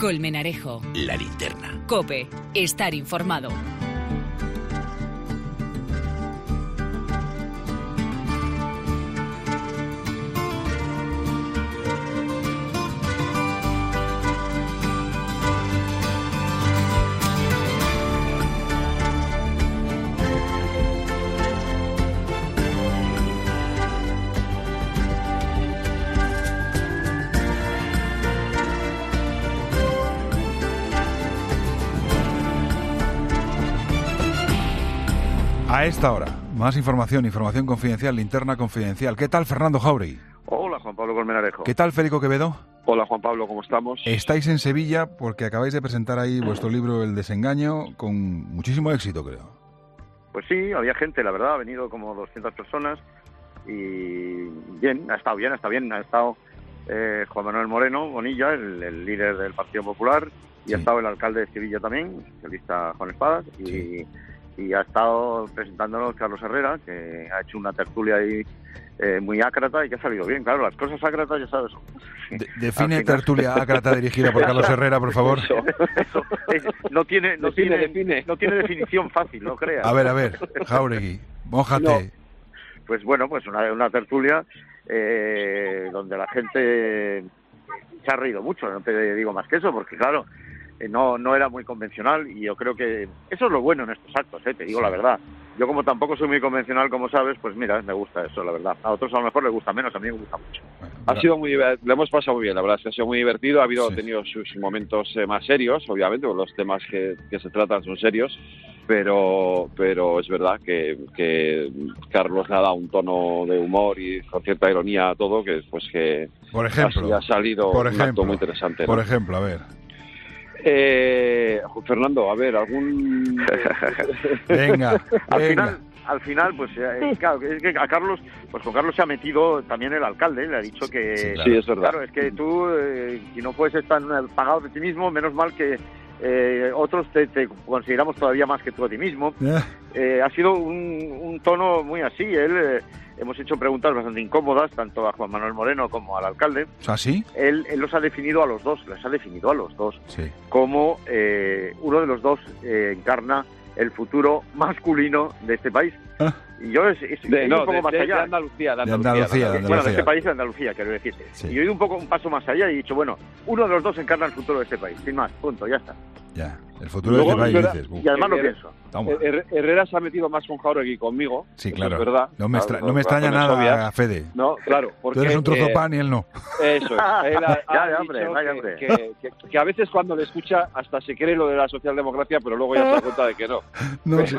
Colmenarejo. La Linterna. COPE. Estar informado. A esta hora, más información confidencial, linterna confidencial. ¿Qué tal, Fernando Jáuregui? Hola, Juan Pablo Colmenarejo. ¿Qué tal, Federico Quevedo? Hola, Juan Pablo, ¿cómo estamos? Estáis en Sevilla porque acabáis de presentar ahí vuestro libro El desengaño con muchísimo éxito, creo. Pues sí, había gente, la verdad, ha venido como 200 personas y bien, ha estado bien. Ha estado Juan Manuel Moreno Bonilla, el líder del Partido Popular, y Sí. ha estado el alcalde de Sevilla también, el socialista Juan Espadas, y ha estado presentándonos Carlos Herrera, que ha hecho una tertulia ahí muy ácrata y que ha salido bien. Claro, las cosas ácratas, ya sabes. Define tertulia ácrata dirigida por Carlos Herrera, por favor. Eso, no tiene definición fácil, no creas. A ver, Jáuregui, mójate. Pues bueno, pues una tertulia donde la gente se ha reído mucho, no te digo más que eso, porque claro, no era muy convencional y yo creo que eso es lo bueno en estos actos, te digo la verdad. Yo como tampoco soy muy convencional, como sabes, pues mira, me gusta eso, la verdad. A otros a lo mejor les gusta menos, a mí me gusta mucho. Ha sido muy divertido, lo hemos pasado muy bien, la verdad es que ha sido muy divertido, ha tenido sus momentos más serios, obviamente, porque los temas que se tratan son serios, pero es verdad que Carlos le ha dado un tono de humor y con cierta ironía a todo, que pues que por ejemplo, ha salido un acto muy interesante, ¿no? Por ejemplo, a ver. Fernando, a ver, algún... Venga. Al final, pues claro, es que a Carlos, pues con Carlos se ha metido también el alcalde, le ha dicho que... Sí, claro. Sí, es verdad. Claro, es que tú, si no fueses tan pagado de ti mismo, menos mal que otros te consideramos todavía más que tú a ti mismo. Ha sido un tono muy así, hemos hecho preguntas bastante incómodas, tanto a Juan Manuel Moreno como al alcalde. ¿Ah, sí? Él los ha definido a los dos, sí, como uno de los dos encarna el futuro masculino de este país. Y yo he ido un poco más allá. De Andalucía. Bueno, de este país, de Andalucía, quiero decir. Sí. Y yo he ido un paso más allá y he dicho, bueno, uno de los dos encarna el futuro de este país, sin más, punto, ya está. Ya, el futuro de este país, dices. Y además lo pienso. Herrera se ha metido más con Jáuregui conmigo. Sí, claro. Es verdad. No me extraña nada, obvias. Fede. No, claro. Porque, tú eres un trozo de pan y él no. Eso es. Él hombre. Que a veces cuando le escucha hasta se cree lo de la socialdemocracia, pero luego ya se da cuenta de que no. Sí.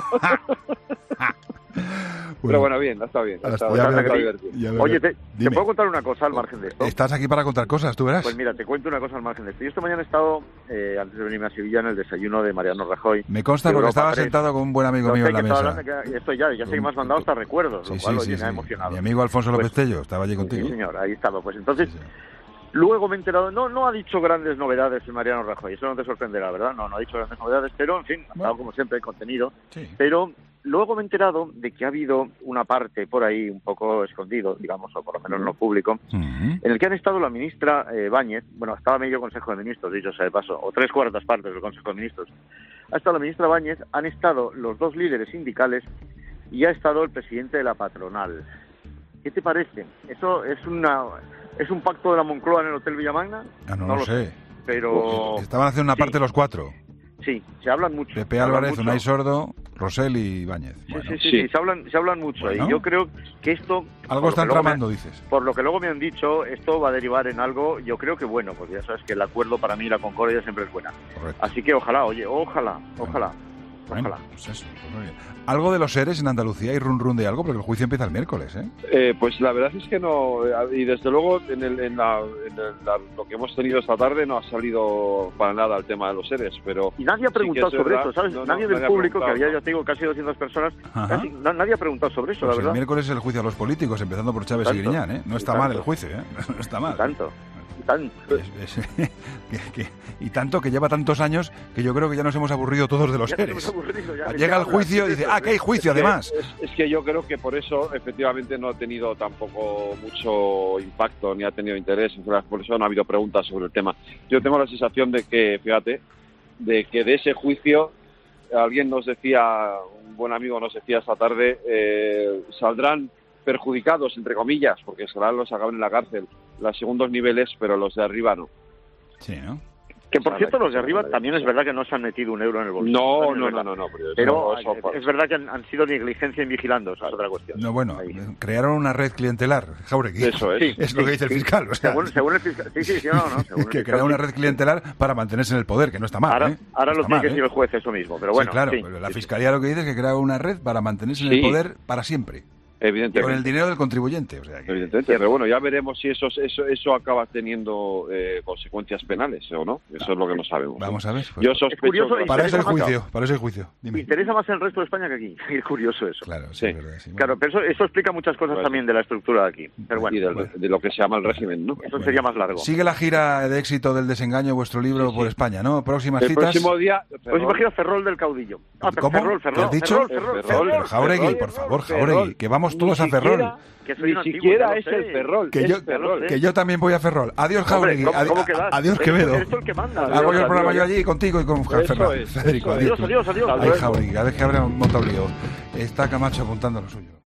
Pero bueno, bien, está bien. Está divertido. Oye, ¿te puedo contar una cosa al margen de esto? Estás aquí para contar cosas, tú verás. Pues mira, te cuento una cosa al margen de esto. Yo esta mañana he estado, antes de venirme a Sevilla, en el desayuno de Mariano Rajoy. Me consta porque estaba sentado con un buen amigo mío en la mesa. Esto ya sé que me has mandado hasta recuerdos, lo cual me ha emocionado. Mi amigo Alfonso López Tello estaba allí contigo. Sí, señor, ahí estaba. Pues entonces... Luego me he enterado, no ha dicho grandes novedades el Mariano Rajoy, eso no te sorprenderá, ¿verdad? No ha dicho grandes novedades, pero en fin, ha estado como siempre en contenido. Sí. Pero luego me he enterado de que ha habido una parte por ahí un poco escondido, digamos, o por lo menos no público, en el que han estado la ministra Báñez, bueno, estaba medio Consejo de Ministros, dicho sea de paso, o 3/4 partes del Consejo de Ministros. Ha estado la ministra Báñez, han estado los dos líderes sindicales y ha estado el presidente de la patronal. ¿Qué te parece? ¿Eso es un pacto de la Moncloa en el Hotel Villamagna? No lo sé. Pero... Estaban haciendo una parte los cuatro. Sí, se hablan mucho. Pepe Álvarez, Unai Sordo, Rosell y Báñez. Sí, se hablan mucho. Bueno. Y yo creo que esto... Algo están tramando, dices. Por lo que luego me han dicho, esto va a derivar en algo, yo creo que bueno, porque ya sabes que el acuerdo para mí, la concordia siempre es buena. Correcto. Así que ojalá. Bueno, pues eso, pues muy bien. ¿Algo de los seres en Andalucía y run de algo? Porque el juicio empieza el miércoles, pues la verdad es que no, y desde luego en lo que hemos tenido esta tarde no ha salido para nada el tema de los seres, pero... Y nadie ha preguntado sobre eso, ¿sabes? Nadie del público, que había, ya te digo, casi 200 personas, nadie ha preguntado sobre eso, pues la verdad. El miércoles es el juicio a los políticos, empezando por Chávez y Griñán, No está mal el juicio, no está mal. Tanto. Tanto. Y tanto que lleva tantos años que yo creo que ya nos hemos aburrido todos de los seres. Llega el juicio y dice, que hay juicio además. Es que yo creo que por eso efectivamente no ha tenido tampoco mucho impacto ni ha tenido interés, por eso no ha habido preguntas sobre el tema. Yo tengo la sensación de que, fíjate, de ese juicio, alguien nos decía, un buen amigo nos decía esta tarde, saldrán perjudicados, entre comillas, porque los acaban en la cárcel, los segundos niveles, pero los de arriba no. Sí, ¿no? Que por cierto, los de arriba también es verdad que no se han metido un euro en el bolsillo. No. Pero es verdad que han sido negligencia en vigilando, eso es otra cuestión. No, bueno, crearon una red clientelar, Jáuregui. Eso es. Sí, es lo que dice el fiscal. O sea, según el fiscal. Que crearon una red clientelar para mantenerse en el poder, que no está mal. Ahora lo tiene que decir el juez eso mismo, pero bueno. Sí, claro, pero la fiscalía lo que dice es que crearon una red para mantenerse en el poder para siempre. Evidentemente. Con el dinero del contribuyente. O sea, evidentemente, pero bueno, ya veremos si eso acaba teniendo consecuencias penales o no. Eso es lo que no sabemos. Vamos a ver. Pues, yo sospecho para eso el juicio. Dime. Interesa más en el resto de España que aquí. Es curioso eso. Claro, sí. Verdad, sí. Claro, pero eso explica muchas cosas también de la estructura de aquí. Pero bueno. Y de lo que se llama el régimen, ¿no? Eso sería más largo. Sigue la gira de éxito del desengaño, vuestro libro por España, ¿no? Próximas citas. Próximo día. Próxima gira, Ferrol del Caudillo. ¿Cómo? ¿Qué has dicho? Ferrol. Jauregui, por favor, Jauregui, que vamos todos a Ferrol. Ni siquiera es el Ferrol. Que yo también voy a Ferrol. Adiós, Jauregui. Adiós, Quevedo. Eres tú el que manda. Hago yo el programa yo allí contigo y con Federico. Adiós. Ay, Jauregui, cada vez que abre un montón lío. Está Camacho apuntando lo suyo.